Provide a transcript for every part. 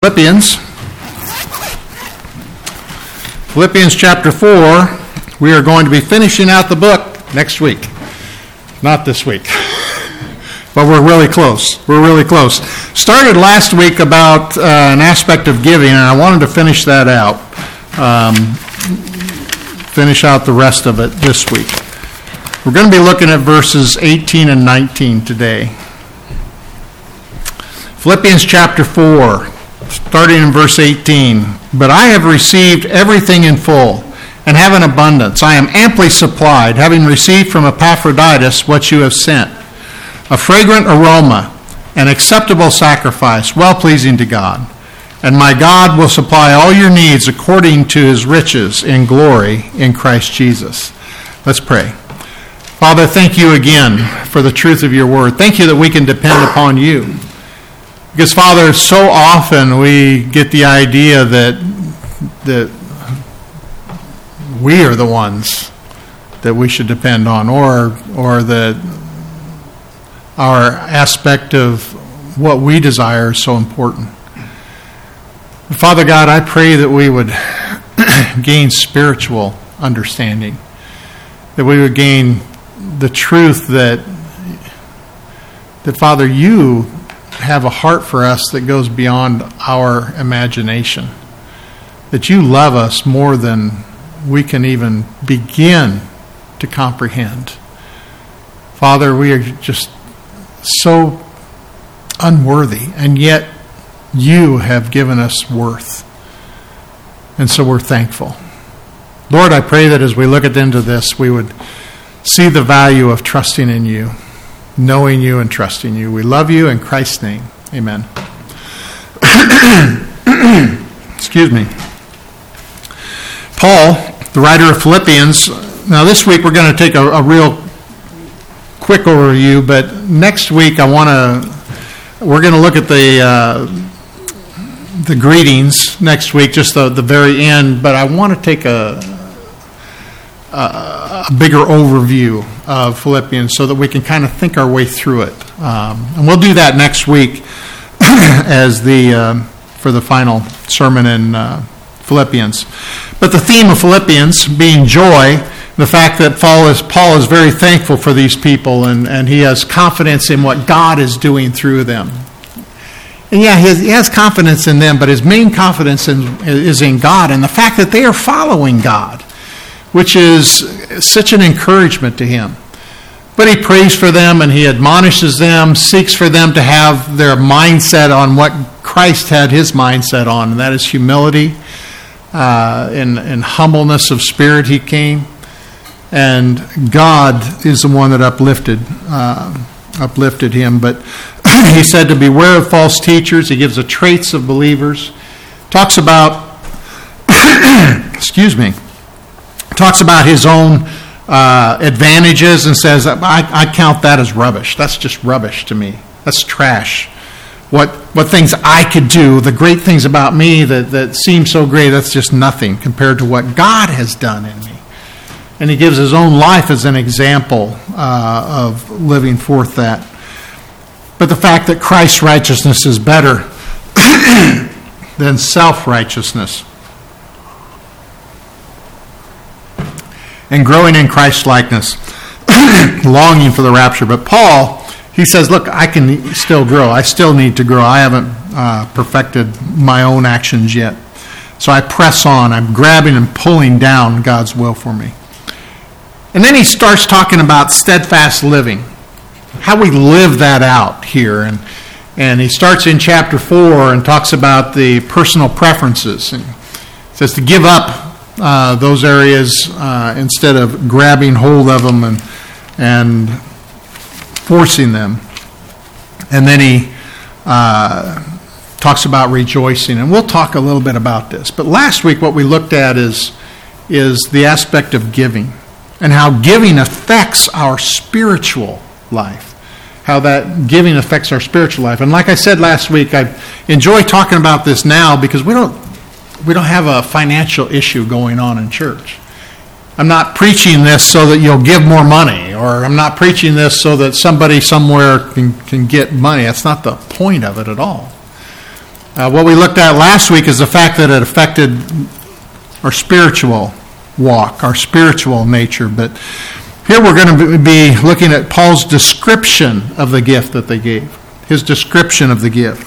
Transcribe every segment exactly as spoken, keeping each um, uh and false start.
Philippians. Philippians chapter four. We are going to be finishing out the book next week. Not this week. But we're really close. We're really close. Started last week about uh, an aspect of giving, and I wanted to finish that out. Um, finish out the rest of it this week. We're going to be looking at verses eighteen and nineteen today. Philippians chapter four. Starting in verse eighteen, but I have received everything in full, and have an abundance. I am amply supplied, having received from Epaphroditus what you have sent, a fragrant aroma, an acceptable sacrifice, well-pleasing to God. And my God will supply all your needs according to his riches in glory in Christ Jesus. Let's pray. Father, thank you again for the truth of your word. Thank you that we can depend upon you. Because, Father, so often we get the idea that that we are the ones that we should depend on, or or that our aspect of what we desire is so important. Father God, I pray that we would gain spiritual understanding, that we would gain the truth that that, Father, you have a heart for us that goes beyond our imagination, that you love us more than we can even begin to comprehend. Father, we are just so unworthy, and yet you have given us worth, and so we're thankful. Lord, I pray that as we look at into this, we would see the value of trusting in you, knowing you and trusting you. We love you in Christ's name. Amen. Excuse me. Paul, the writer of Philippians. Now this week we're going to take a, a real quick overview, but next week I want to, we're going to look at the uh, the greetings next week, just the, the very end, but I want to take a, a a bigger overview of Philippians so that we can kind of think our way through it. Um, and we'll do that next week as the um, for the final sermon in uh, Philippians. But the theme of Philippians being joy, the fact that Paul is, Paul is very thankful for these people, and, and he has confidence in what God is doing through them. And yeah, he has, he has confidence in them, but his main confidence in, is in God and the fact that they are following God, which is such an encouragement to him. But he prays for them and he admonishes them, seeks for them to have their mindset on what Christ had his mindset on, and that is humility uh, and, and humbleness of spirit he came. And God is the one that uplifted uh, uplifted him. But he said to beware of false teachers. He gives the traits of believers. Talks about, excuse me, talks about his own uh, advantages and says, I, I count that as rubbish. That's just rubbish to me. That's trash. What what things I could do, the great things about me that, that seem so great, that's just nothing compared to what God has done in me. And he gives his own life as an example uh, of living forth that. But the fact that Christ's righteousness is better than self-righteousness. And growing in Christ's likeness, longing for the rapture. But Paul, he says, look, I can still grow. I still need to grow. I haven't uh, perfected my own actions yet. So I press on. I'm grabbing and pulling down God's will for me. And then he starts talking about steadfast living, how we live that out here. And, and he starts in chapter four and talks about the personal preferences. And says to give up Uh, those areas uh, instead of grabbing hold of them and and forcing them. And then he uh, talks about rejoicing, and we'll talk a little bit about this. But last week what we looked at is is the aspect of giving and how giving affects our spiritual life, how that giving affects our spiritual life. And like I said last week, I enjoy talking about this now because we don't We don't have a financial issue going on in church. I'm not preaching this so that you'll give more money, or I'm not preaching this so that somebody somewhere can, can get money. That's not the point of it at all. Uh, what we looked at last week is the fact that it affected our spiritual walk, our spiritual nature. But here we're going to be looking at Paul's description of the gift that they gave, his description of the gift.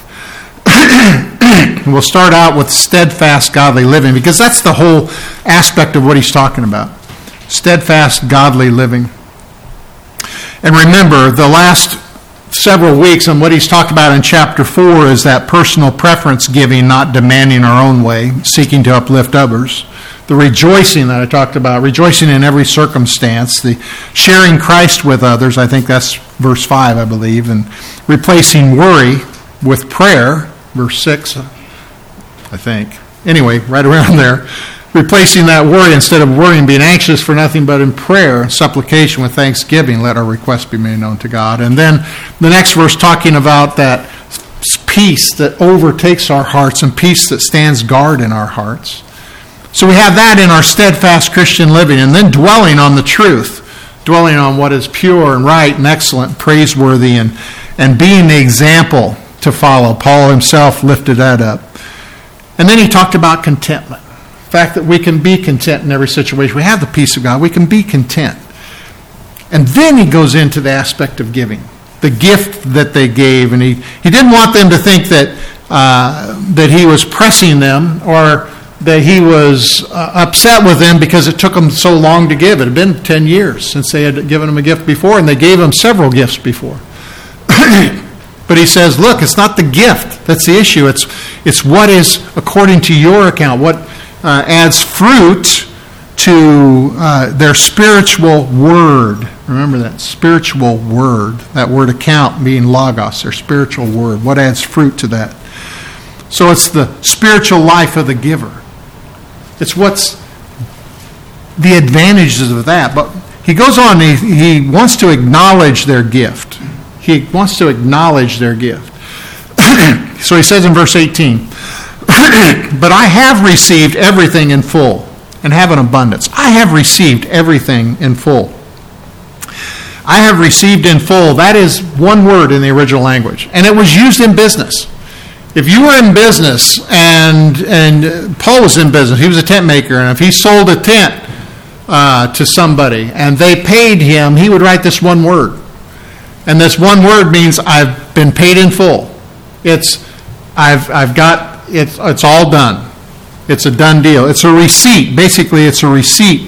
We'll start out with steadfast, godly living, because that's the whole aspect of what he's talking about. Steadfast, godly living. And remember, the last several weeks, and what he's talked about in chapter four is that personal preference giving, not demanding our own way, seeking to uplift others. The rejoicing that I talked about, rejoicing in every circumstance, the sharing Christ with others, I think that's verse five, I believe, and replacing worry with prayer, verse six, I think. Anyway, right around there. Replacing that worry, instead of worrying, being anxious for nothing but in prayer and supplication with thanksgiving, let our requests be made known to God. And then the next verse talking about that peace that overtakes our hearts and peace that stands guard in our hearts. So we have that in our steadfast Christian living, and then dwelling on the truth, dwelling on what is pure and right and excellent, praiseworthy, and, and being the example to follow. Paul himself lifted that up. And then he talked about contentment. The fact that we can be content in every situation. We have the peace of God. We can be content. And then he goes into the aspect of giving, the gift that they gave. And he, he didn't want them to think that, uh, that he was pressing them or that he was uh, upset with them because it took them so long to give. It had been ten years since they had given him a gift before, and they gave him several gifts before. But he says, look, it's not the gift that's the issue. It's, it's what is according to your account, what Uh, adds fruit to uh, their spiritual word. Remember that, spiritual word. That word account being logos, their spiritual word. What adds fruit to that? So it's the spiritual life of the giver. It's what's the advantages of that. But he goes on, he, he wants to acknowledge their gift. He wants to acknowledge their gift. So he says in verse eighteen, but I have received everything in full and have an abundance. I have received everything in full. I have received in full. That is one word in the original language. And it was used in business. If you were in business, and and Paul was in business, he was a tent maker, and if he sold a tent uh, to somebody and they paid him, he would write this one word. And this one word means I've been paid in full. It's I've I've got It's it's all done. It's a done deal. It's a receipt. Basically, it's a receipt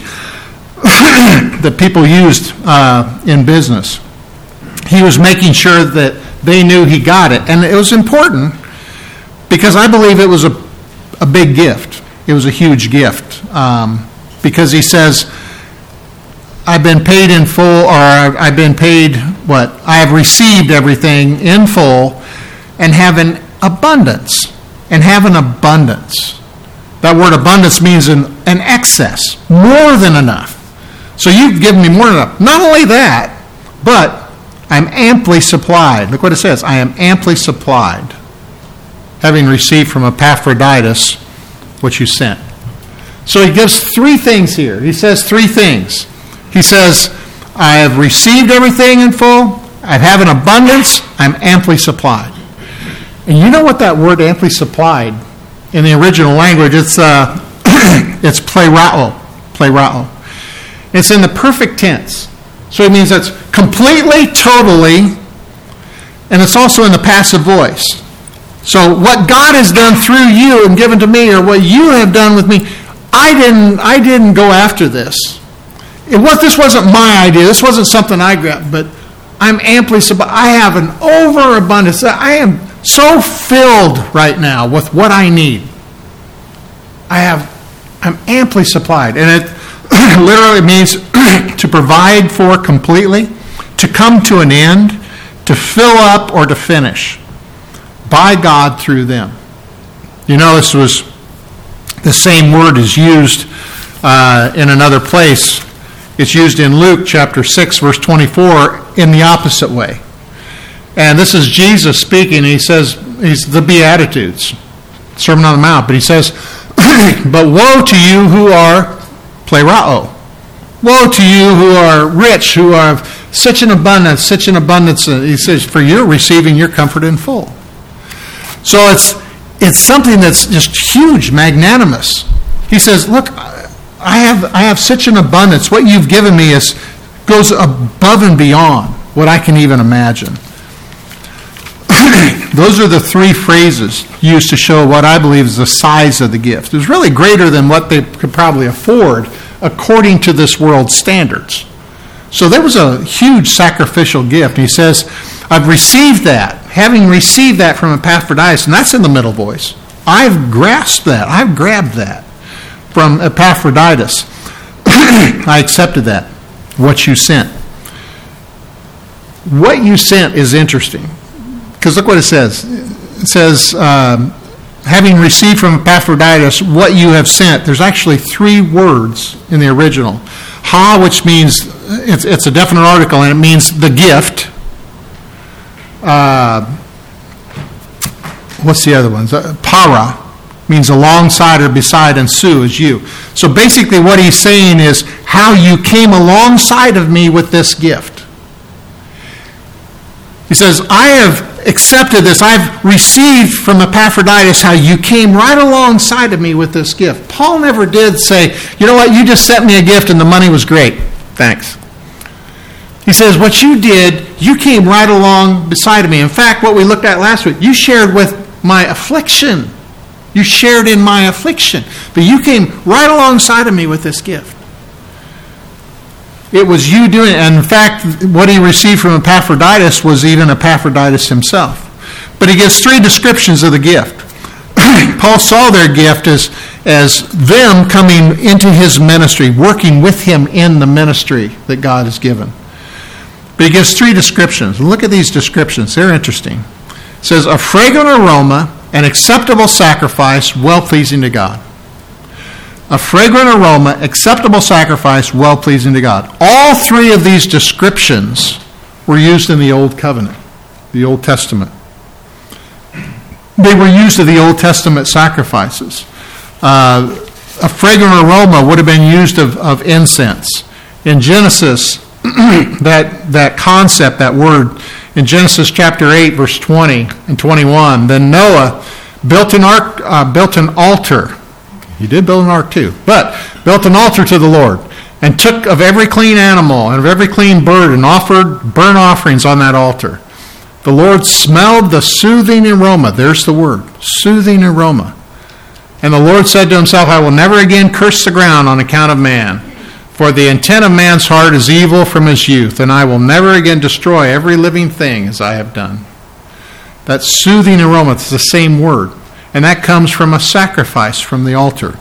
that people used uh, in business. He was making sure that they knew he got it. And it was important because I believe it was a, a big gift. It was a huge gift. Um, because he says, I've been paid in full, or I've been paid, what? I have received everything in full and have an abundance. And have an abundance. That word abundance means an, an excess, more than enough. So you've given me more than enough. Not only that, but I'm amply supplied. Look what it says. I am amply supplied, having received from Epaphroditus what you sent. So he gives three things here. He says three things. He says, I have received everything in full. I have an abundance. I'm amply supplied. And you know what that word amply supplied in the original language? It's uh, it's plerao, plerao. It's in the perfect tense, so it means it's completely, totally, and it's also in the passive voice. So what God has done through you and given to me, or what you have done with me, I didn't I didn't go after this. It was this wasn't my idea. This wasn't something I grabbed, but I'm amply supplied. I have an overabundance. I am so filled right now with what I need. I have, I'm amply supplied. And it literally means to provide for completely, to come to an end, to fill up or to finish by God through them. You know, this was, the same word is used uh, in another place. It's used in Luke chapter six, verse twenty-four, in the opposite way. And this is Jesus speaking. He says, he's the Beatitudes, Sermon on the Mount. But he says, but woe to you who are plerao. Woe to you who are rich, who are such an abundance, such an abundance. He says, for you're receiving your comfort in full. So it's it's something that's just huge, magnanimous. He says, look, I have I have such an abundance. What you've given me is goes above and beyond what I can even imagine. Those are the three phrases used to show what I believe is the size of the gift. It was really greater than what they could probably afford according to this world's standards. So there was a huge sacrificial gift. He says, I've received that, having received that from Epaphroditus, and that's in the middle voice. I've grasped that. I've grabbed that from Epaphroditus. I accepted that, what you sent. What you sent is interesting, because look what it says. It says, um, having received from Epaphroditus what you have sent. There's actually three words in the original. Ha, which means, it's, it's a definite article, and it means the gift. Uh, what's the other ones? Uh, para means alongside or beside, and su is you. So basically what he's saying is how you came alongside of me with this gift. He says, I have accepted this. I've received from Epaphroditus how you came right alongside of me with this gift. Paul never did say, you know what, you just sent me a gift and the money was great. Thanks. He says, what you did, you came right along beside of me. In fact, what we looked at last week, you shared with my affliction. You shared in my affliction. But you came right alongside of me with this gift. It was you doing it. And in fact, what he received from Epaphroditus was even Epaphroditus himself. But he gives three descriptions of the gift. Paul saw their gift as, as them coming into his ministry, working with him in the ministry that God has given. But he gives three descriptions. Look at these descriptions. They're interesting. It says, a fragrant aroma, an acceptable sacrifice, well-pleasing to God. A fragrant aroma, acceptable sacrifice, well-pleasing to God. All three of these descriptions were used in the Old Covenant, the Old Testament. They were used of the Old Testament sacrifices. Uh, a fragrant aroma would have been used of, of incense. In Genesis, that that concept, that word, in Genesis chapter eight, verse twenty and twenty-one, then Noah built an ark, uh, built an altar. He did build an ark too, but built an altar to the Lord, and took of every clean animal and of every clean bird and offered burnt offerings on that altar. The Lord smelled the soothing aroma. There's the word, soothing aroma. And the Lord said to himself, I will never again curse the ground on account of man. For the intent of man's heart is evil from his youth, and I will never again destroy every living thing as I have done. That soothing aroma, it's the same word. And that comes from a sacrifice from the altar.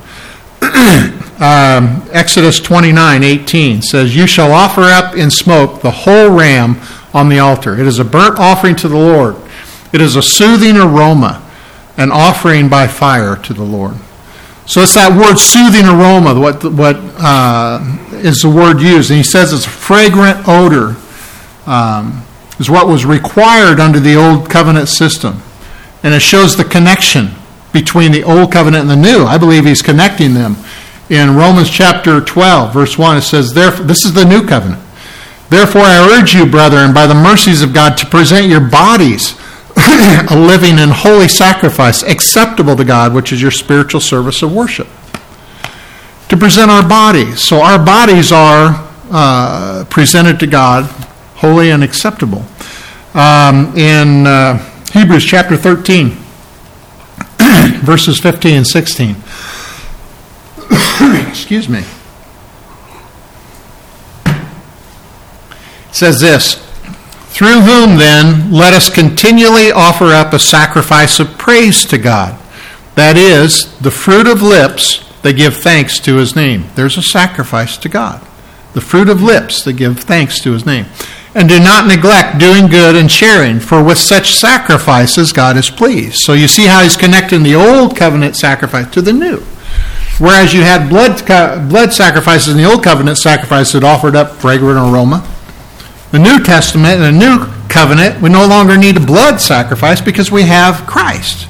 um, Exodus twenty-nine eighteen says, you shall offer up in smoke the whole ram on the altar. It is a burnt offering to the Lord. It is a soothing aroma, an offering by fire to the Lord. So it's that word soothing aroma, what what uh, is the word used. And he says it's a fragrant odor, um, is what was required under the Old Covenant system. And it shows the connection between the Old Covenant and the New. I believe he's connecting them. In Romans chapter twelve, verse one, it says, "Therefore, this is the New Covenant. Therefore I urge you, brethren, by the mercies of God, to present your bodies a living and holy sacrifice, acceptable to God, which is your spiritual service of worship." To present our bodies. So our bodies are uh, presented to God, holy and acceptable. Um, in uh, Hebrews chapter thirteen, verses fifteen and sixteen. Excuse me. It says this, "Through whom then let us continually offer up a sacrifice of praise to God. That is, the fruit of lips that give thanks to his name." There's a sacrifice to God. The fruit of lips that give thanks to his name. "And do not neglect doing good and sharing, for with such sacrifices God is pleased." So you see how he's connecting the old covenant sacrifice to the new. Whereas you had blood blood sacrifices in the old covenant sacrifice that offered up fragrant aroma. The New Testament and the New Covenant, we no longer need a blood sacrifice because we have Christ.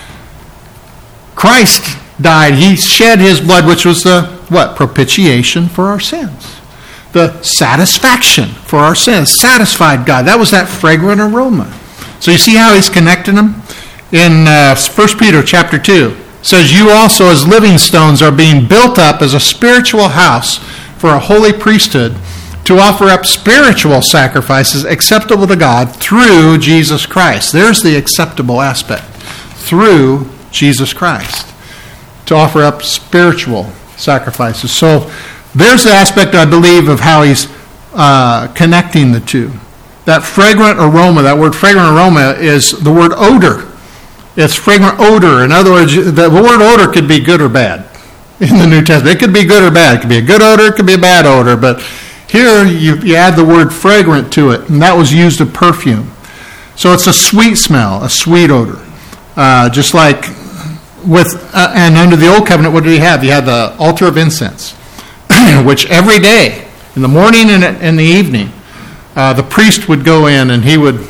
Christ died. He shed his blood, which was the, what? Propitiation for our sins. The satisfaction for our sins. Satisfied God. That was that fragrant aroma. So you see how he's connecting them? In uh, First Peter chapter two, it says, you also as living stones are being built up as a spiritual house for a holy priesthood, to offer up spiritual sacrifices acceptable to God through Jesus Christ. There's the acceptable aspect. Through Jesus Christ. To offer up spiritual sacrifices. So there's the aspect, I believe, of how he's uh, connecting the two. That fragrant aroma, that word fragrant aroma is the word odor. It's fragrant odor. In other words, the word odor could be good or bad in the New Testament. It could be good or bad. It could be a good odor, it could be a bad odor. But here you, you add the word fragrant to it, and that was used of perfume. So it's a sweet smell, a sweet odor. Uh, just like with, uh, and under the Old Covenant, what did he have? He had the altar of incense, which every day, in the morning and in the evening, uh, the priest would go in and he would,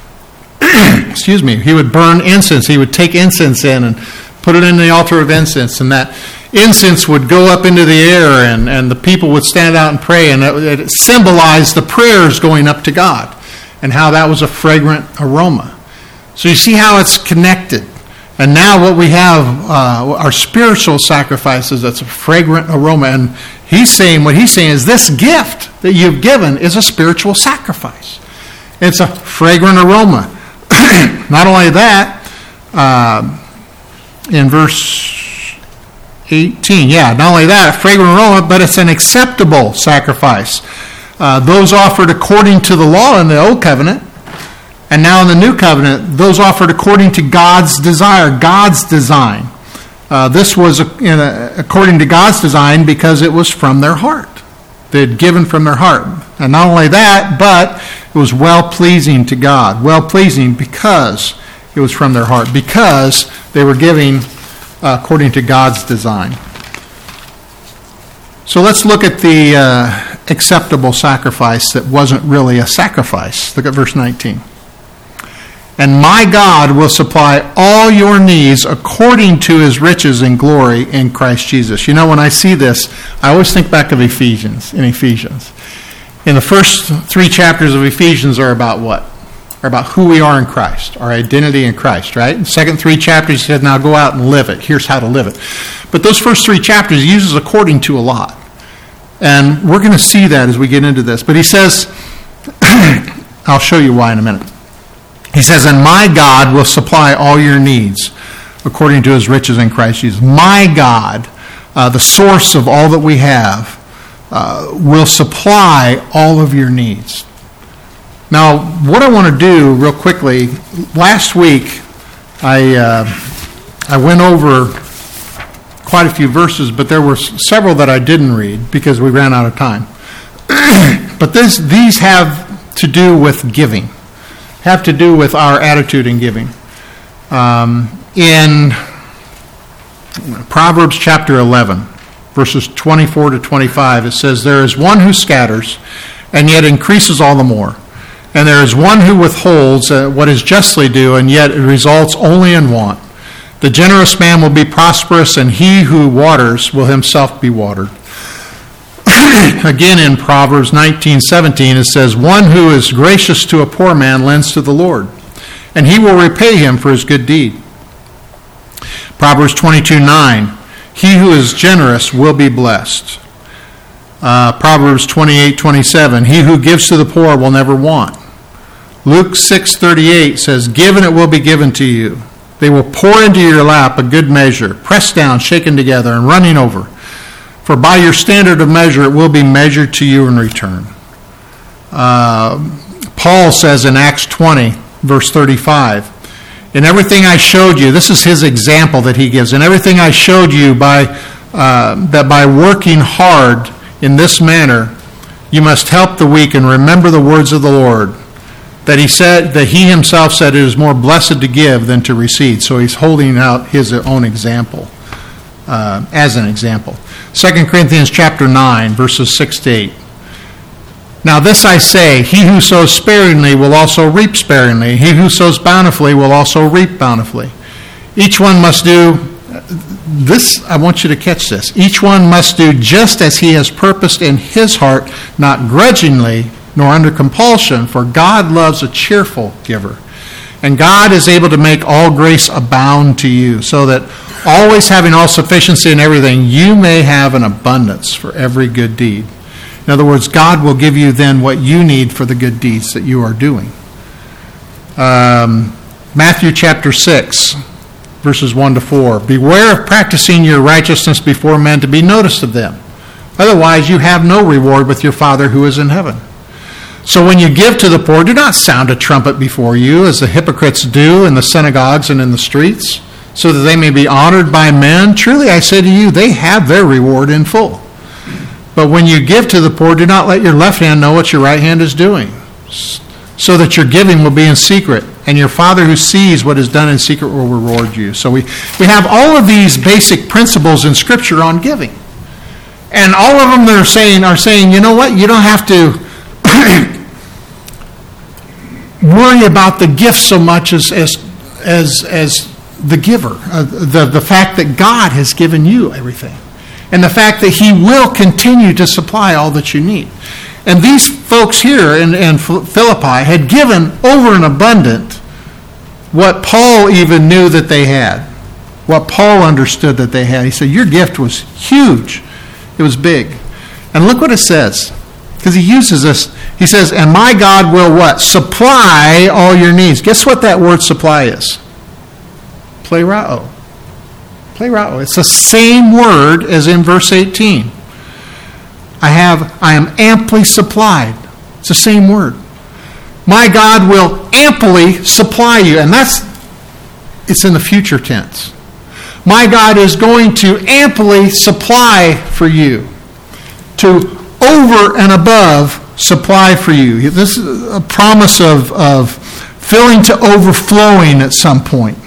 excuse me, he would burn incense. He would take incense in and put it in the altar of incense, and that incense would go up into the air, and, and the people would stand out and pray, and it, it symbolized the prayers going up to God, and how that was a fragrant aroma. So you see how it's connected. And now what we have uh, are spiritual sacrifices. That's a fragrant aroma. And he's saying, what he's saying is this gift that you've given is a spiritual sacrifice. It's a fragrant aroma. Not only that, uh, in verse eighteen, yeah, not only that, a fragrant aroma, but it's an acceptable sacrifice. Uh, those offered according to the law in the Old Covenant, and now in the New Covenant, those offered according to God's desire, God's design. Uh, this was a, in a, according to God's design because it was from their heart. They had given from their heart. And not only that, but it was well-pleasing to God. Well-pleasing because it was from their heart. Because they were giving uh, according to God's design. So let's look at the uh, acceptable sacrifice that wasn't really a sacrifice. Look at verse nineteen. And my God will supply all your needs according to his riches and glory in Christ Jesus. You know, when I see this, I always think back of Ephesians, in Ephesians. In the first three chapters of Ephesians are about what? Are about who we are in Christ, our identity in Christ, right? In the second three chapters, he said, now go out and live it. Here's how to live it. But those first three chapters he uses according to a lot. And we're going to see that as we get into this. But he says, I'll show you why in a minute. He says, and my God will supply all your needs according to his riches in Christ Jesus. My God, uh, the source of all that we have, uh, will supply all of your needs. Now, what I want to do real quickly, last week I uh, I went over quite a few verses, but there were several that I didn't read because we ran out of time. But this, these have to do with giving. Have to do with our attitude in giving. Um, in Proverbs chapter eleven, verses twenty-four to twenty-five, it says, there is one who scatters and yet increases all the more. And there is one who withholds uh, what is justly due, and yet it results only in want. The generous man will be prosperous, and he who waters will himself be watered. Again in Proverbs nineteen seventeen, it says, one who is gracious to a poor man lends to the Lord, and he will repay him for his good deed. Proverbs twenty-two nine, he who is generous will be blessed. Uh, Proverbs twenty-eight twenty-seven, he who gives to the poor will never want. Luke six thirty-eight says, give and it will be given to you. They will pour into your lap a good measure, pressed down, shaken together, and running over. For by your standard of measure it will be measured to you in return. Uh, Paul says in Acts twenty, verse thirty-five, in everything I showed you, this is his example that he gives, in everything I showed you by uh, that by working hard in this manner, you must help the weak and remember the words of the Lord, that he said, that he himself said it is more blessed to give than to receive. So he's holding out his own example uh, as an example. Second Corinthians chapter nine, verses six to eight. Now this I say, he who sows sparingly will also reap sparingly. He who sows bountifully will also reap bountifully. Each one must do, this, I want you to catch this. Each one must do just as he has purposed in his heart, not grudgingly, nor under compulsion, for God loves a cheerful giver. And God is able to make all grace abound to you, so that always having all sufficiency in everything, you may have an abundance for every good deed. In other words, God will give you then what you need for the good deeds that you are doing. Um, Matthew chapter six, verses one to four. Beware of practicing your righteousness before men to be noticed of them. Otherwise, you have no reward with your Father who is in heaven. So when you give to the poor, do not sound a trumpet before you, as the hypocrites do in the synagogues and in the streets, so that they may be honored by men. Truly, I say to you, they have their reward in full. But when you give to the poor, do not let your left hand know what your right hand is doing, so that your giving will be in secret, and your Father who sees what is done in secret will reward you. So we, we have all of these basic principles in Scripture on giving. And all of them that are saying, are saying, you know what, you don't have to worry about the gift so much as as as, as the giver, uh, the, the fact that God has given you everything, and the fact that he will continue to supply all that you need. And these folks here in, in Philippi had given over and abundant what Paul even knew that they had, what Paul understood that they had. He said, your gift was huge. It was big. And look what it says. Because he uses this. He says, and my God will what? Supply all your needs. Guess what that word supply is? Plerao. Plerao. It's the same word as in verse eighteen. I have, I am amply supplied. It's the same word. My God will amply supply you. And that's, it's in the future tense. My God is going to amply supply for you. To over and above supply for you. This is a promise of, of filling to overflowing at some point.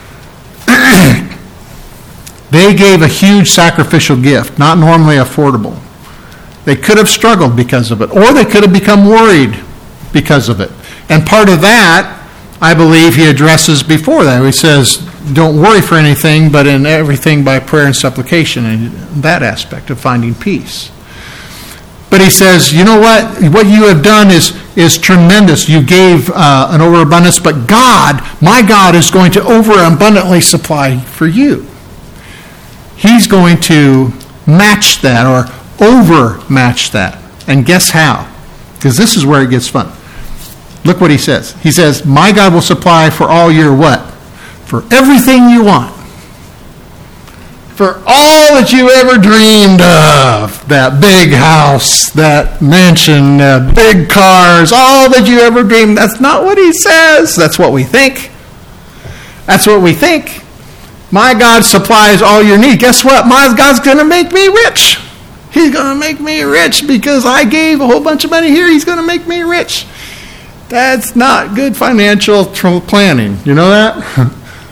They gave a huge sacrificial gift, not normally affordable. They could have struggled because of it, or they could have become worried because of it. And part of that, I believe, he addresses before that. He says, don't worry for anything, but in everything by prayer and supplication, and that aspect of finding peace. But he says, you know what? What you have done is, is tremendous. You gave uh, an overabundance, but God, my God, is going to overabundantly supply for you. He's going to match that or overmatch that. And guess how? Because this is where it gets fun. Look what he says. He says, my God will supply for all your what? For everything you want. For all that you ever dreamed of, that big house, that mansion, uh, big cars, all that you ever dreamed. That's not what he says. That's what we think. That's what we think. My God supplies all your need. Guess what? My God's going to make me rich. He's going to make me rich because I gave a whole bunch of money here. He's going to make me rich. That's not good financial planning. You know that?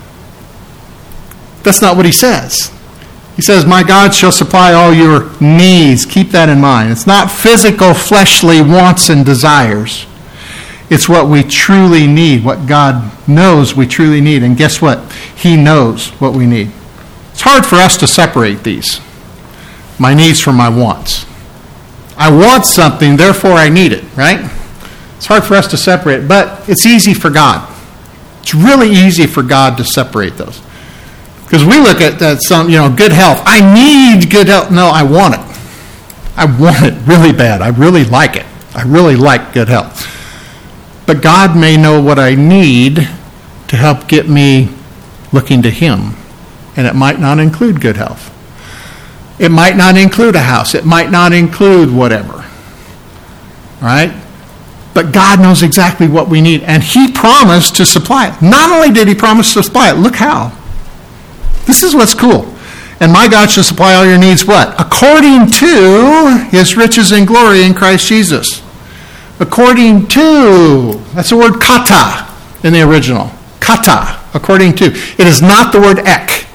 That's not what he says. He says, my God shall supply all your needs. Keep that in mind. It's not physical, fleshly wants and desires. It's what we truly need, what God knows we truly need. And guess what? He knows what we need. It's hard for us to separate these. My needs from my wants. I want something, therefore I need it, right? It's hard for us to separate, but it's easy for God. It's really easy for God to separate those. Because we look at uh, some, you know, good health. I need good health. No, I want it. I want it really bad. I really like it. I really like good health. But God may know what I need to help get me looking to him. And it might not include good health. It might not include a house. It might not include whatever. All right? But God knows exactly what we need. And he promised to supply it. Not only did he promise to supply it, look how. This is what's cool. And my God shall supply all your needs, what? According to his riches and glory in Christ Jesus. According to. That's the word kata in the original. Kata. According to. It is not the word ek.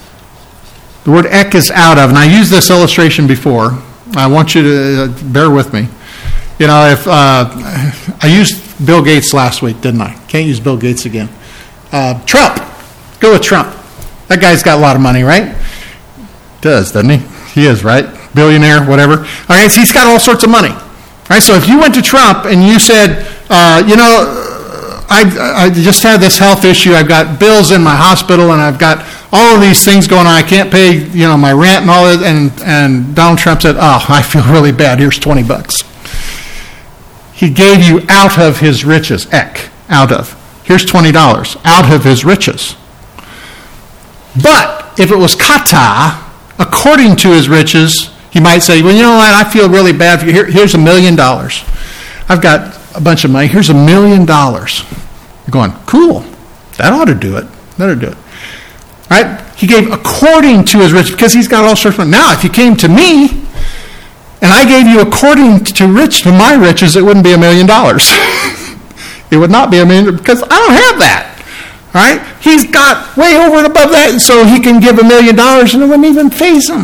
The word ek is out of. And I used this illustration before. I want you to uh, bear with me. You know, if uh, I used Bill Gates last week, didn't I? Can't use Bill Gates again. Uh, Trump. Go with Trump. That guy's got a lot of money, right? Does, doesn't he? He is, right? Billionaire, whatever. All right, so he's got all sorts of money. All right, so if you went to Trump and you said, uh, you know, I, I just had this health issue. I've got bills in my hospital, and I've got all of these things going on. I can't pay, you know, my rent and all that. And, and Donald Trump said, oh, I feel really bad. Here's twenty bucks. He gave you out of his riches. Ek, out of. Here's twenty dollars. Out of his riches. But if it was kata, according to his riches, he might say, well, you know what? I feel really bad for you. Here, here's a million dollars. I've got a bunch of money. Here's a million dollars. You're going, cool. That ought to do it. That ought to do it. Right? He gave according to his riches, because he's got all sorts of money. Now, if you came to me, and I gave you according to rich to my riches, it wouldn't be a million dollars. It would not be a million, because I don't have that. Right? He's got way over and above that, so he can give a million dollars, and it wouldn't even faze him.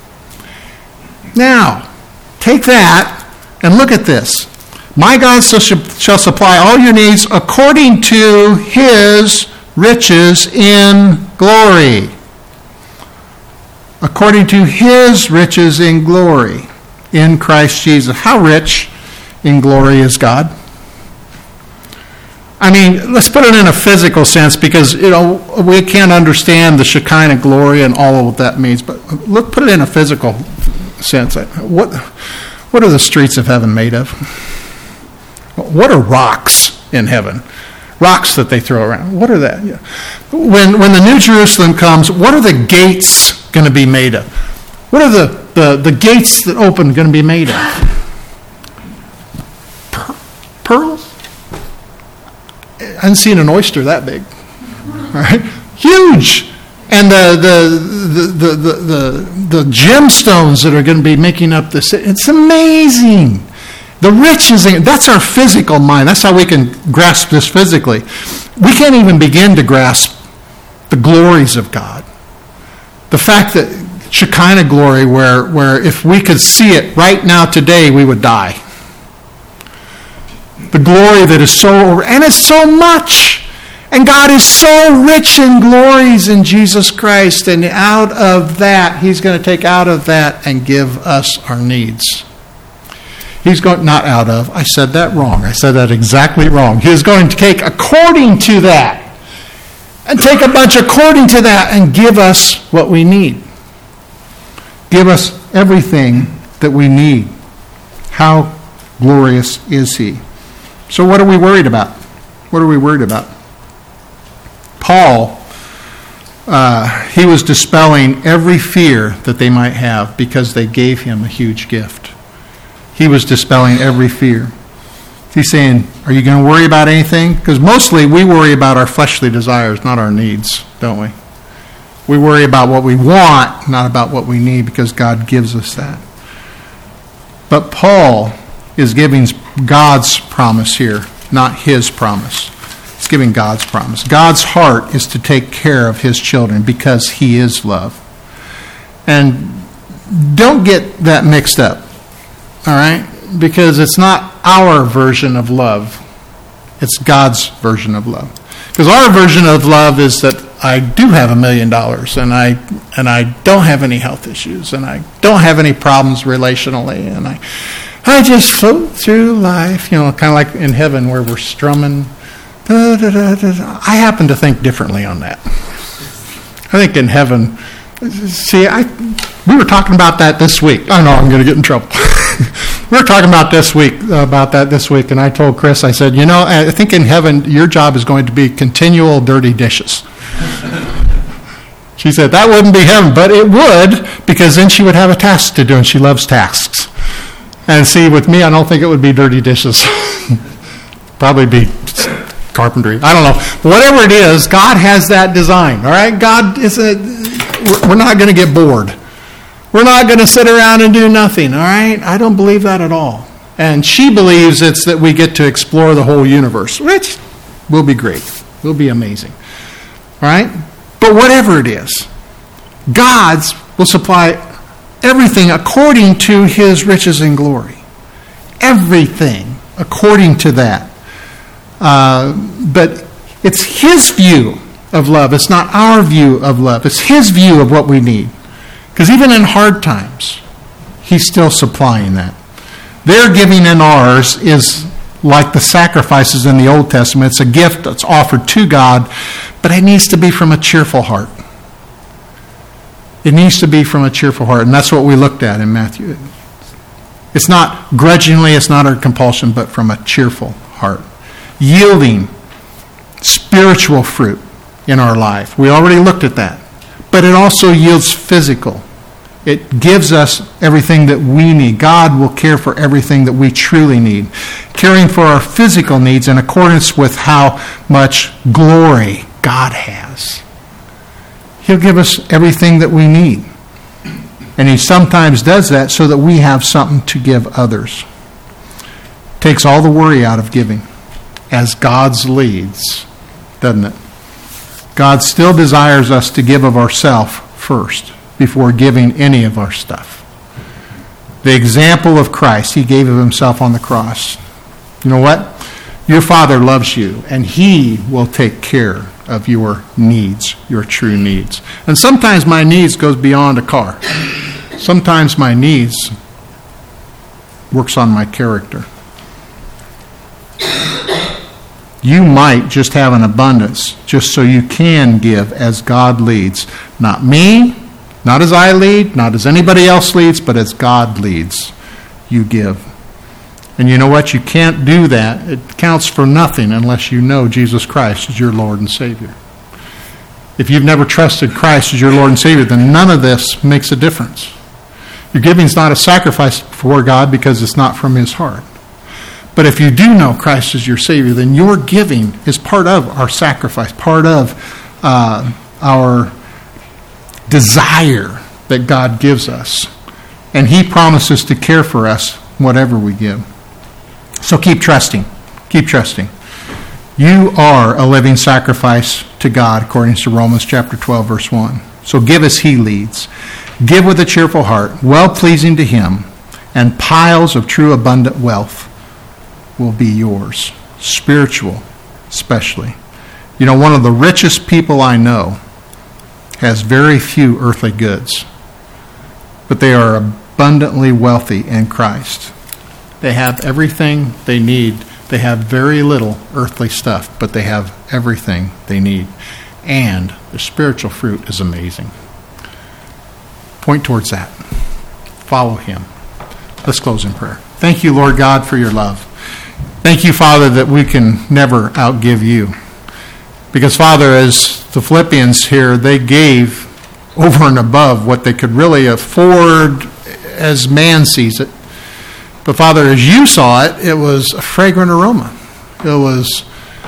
Now, take that and look at this. My God shall supply all your needs according to his riches in glory. According to his riches in glory in Christ Jesus. How rich in glory is God? I mean, let's put it in a physical sense, because, you know, we can't understand the Shekinah glory and all of what that means. But look, put it in a physical sense. What, what are the streets of heaven made of? What are rocks in heaven? Rocks that they throw around. What are that? Yeah. When when the New Jerusalem comes, what are the gates going to be made of? What are the, the, the gates that open going to be made of? Per- pearls? I haven't seen an oyster that big. All right? Huge. And the the the the the, the, the gemstones that are going to be making up this, it's amazing. The riches, that's our physical mind. That's how we can grasp this physically. We can't even begin to grasp the glories of God. The fact that Shekinah glory, where, where if we could see it right now today, we would die. The glory that is so, and it's so much. And God is so rich in glories in Jesus Christ. And out of that, he's going to take out of that and give us our needs. He's going, not out of, I said that wrong. I said that exactly wrong. He is going to take according to that, and take a bunch according to that, and give us what we need. Give us everything that we need. How glorious is he? So what are we worried about? What are we worried about? Paul, uh, he was dispelling every fear that they might have because they gave him a huge gift. He was dispelling every fear. He's saying, are you going to worry about anything? Because mostly we worry about our fleshly desires, not our needs, don't we? We worry about what we want, not about what we need, because God gives us that. But Paul is giving God's promise here, not his promise. He's giving God's promise. God's heart is to take care of his children because he is love. And don't get that mixed up. All right? Because it's not our version of love. It's God's version of love. Because our version of love is that I do have a million dollars and I and I don't have any health issues and I don't have any problems relationally and I I just float through life, you know, kind of like in heaven where we're strumming. Da, da, da, da. I happen to think differently on that. I think in heaven, see, I we were talking about that this week. I know I'm going to get in trouble. We were talking about this week about that this week, and I told Chris, I said, you know, I think in heaven your job is going to be continual dirty dishes. She said that wouldn't be heaven, but it would, because then she would have a task to do, and she loves tasks. And see, with me, I don't think it would be dirty dishes. Probably be carpentry. I don't know. But whatever it is, God has that design. All right? God is a, we're not going to get bored. We're not going to sit around and do nothing. All right? I don't believe that at all. And she believes it's that we get to explore the whole universe, which will be great. Will be amazing. All right? But whatever it is, God's will supply everything according to his riches and glory. Everything according to that. Uh, but it's his view of love. It's not our view of love. It's his view of what we need. Because even in hard times, he's still supplying that. Their giving and ours is like the sacrifices in the Old Testament. It's a gift that's offered to God, but it needs to be from a cheerful heart. It needs to be from a cheerful heart, and that's what we looked at in Matthew. It's not grudgingly, it's not a compulsion, but from a cheerful heart. Yielding spiritual fruit in our life. We already looked at that. But it also yields physical. It gives us everything that we need. God will care for everything that we truly need. Caring for our physical needs in accordance with how much glory God has. He'll give us everything that we need. And he sometimes does that so that we have something to give others. Takes all the worry out of giving as God's leads, doesn't it? God still desires us to give of ourselves first before giving any of our stuff. The example of Christ, he gave of himself on the cross. You know what? Your Father loves you, and he will take care of your needs, your true needs. And sometimes my needs goes beyond a car. Sometimes my needs works on my character. You might just have an abundance just so you can give as God leads. Not me, not as I lead, not as anybody else leads, but as God leads, you give. And you know what? You can't do that. It counts for nothing unless you know Jesus Christ is your Lord and Savior. If you've never trusted Christ as your Lord and Savior, then none of this makes a difference. Your giving is not a sacrifice before God because it's not from his heart. But if you do know Christ as your Savior, then your giving is part of our sacrifice, part of uh, our desire that God gives us. And he promises to care for us whatever we give. So keep trusting. Keep trusting. You are a living sacrifice to God, according to Romans chapter twelve, verse one. So give as he leads. Give with a cheerful heart, well-pleasing to him, and piles of true abundant wealth will be yours, spiritual especially. You know, one of the richest people I know has very few earthly goods, but they are abundantly wealthy in Christ. They have everything they need. They have very little earthly stuff, but they have everything they need. And the spiritual fruit is amazing. Point towards that. Follow him. Let's close in prayer. Thank you, Lord God, for your love. Thank you, Father, that we can never outgive you. Because, Father, as the Philippians here, they gave over and above what they could really afford as man sees it. But, Father, as you saw it, it was a fragrant aroma. It was,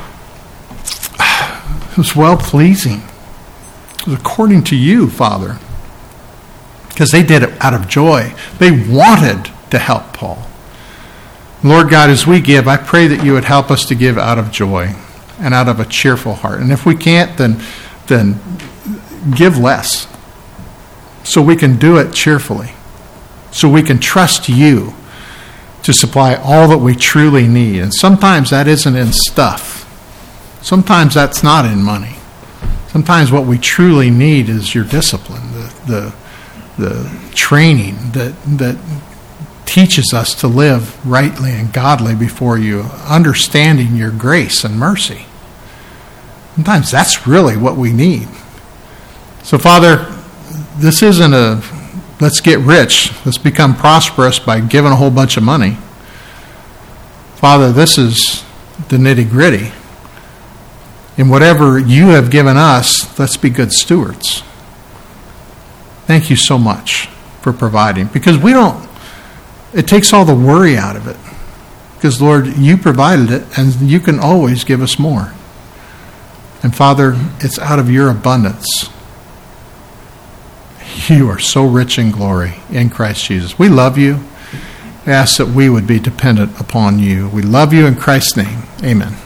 it was well-pleasing. It was according to you, Father. Because they did it out of joy. They wanted to help Paul. Lord God, as we give, I pray that you would help us to give out of joy and out of a cheerful heart. And if we can't, then, then give less so we can do it cheerfully, so we can trust you to supply all that we truly need. And sometimes that isn't in stuff. Sometimes that's not in money. Sometimes what we truly need is your discipline, the the, the training that that teaches us to live rightly and godly before you, understanding your grace and mercy. Sometimes that's really what we need. So, Father, this isn't a let's get rich, let's become prosperous by giving a whole bunch of money. Father, this is the nitty-gritty. In whatever you have given us, let's be good stewards. Thank you so much for providing. Because we don't, it takes all the worry out of it. Because, Lord, you provided it, and you can always give us more. And, Father, it's out of your abundance. You are so rich in glory in Christ Jesus. We love you. We ask that we would be dependent upon you. We love you in Christ's name. Amen.